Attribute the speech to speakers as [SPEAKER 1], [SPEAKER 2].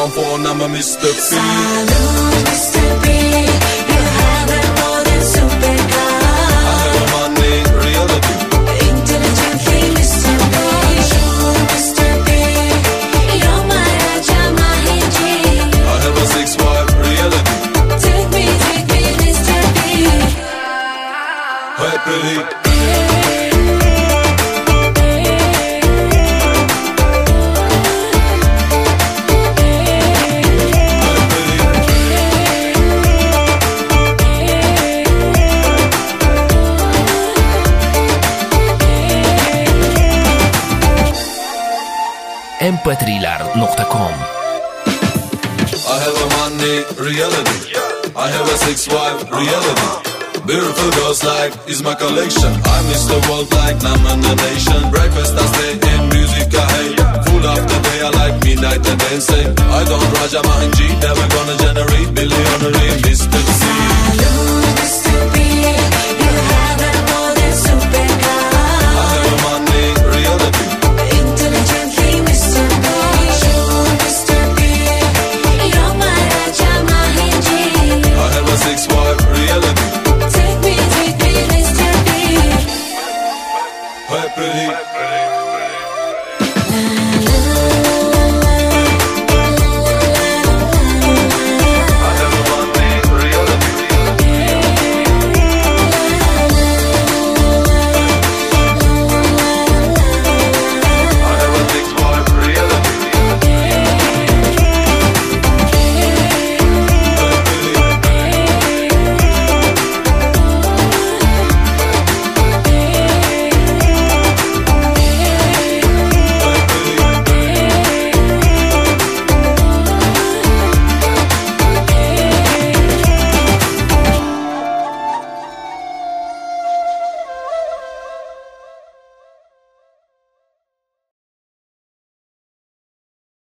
[SPEAKER 1] on phone, I'm a Mr. P.
[SPEAKER 2] Salud, Mr. P. You have a modern supercar.
[SPEAKER 1] I have a money, reality.
[SPEAKER 2] Intelligently, Mr. P. Mr. P. You're my Raja Mahiji.
[SPEAKER 1] I have a 6-wife, reality.
[SPEAKER 2] Take me, Mr. P.
[SPEAKER 1] Hey, pretty.
[SPEAKER 3] mp3lar.com
[SPEAKER 1] I have a money, reality. I have a 6-wife, reality. Beautiful girls like is my collection. I miss the world like nomination. Breakfast I stay in, music I hate. Full of the day I like midnight and dancing. I don't Raja Mahanji, never gonna generate billionaire Mr.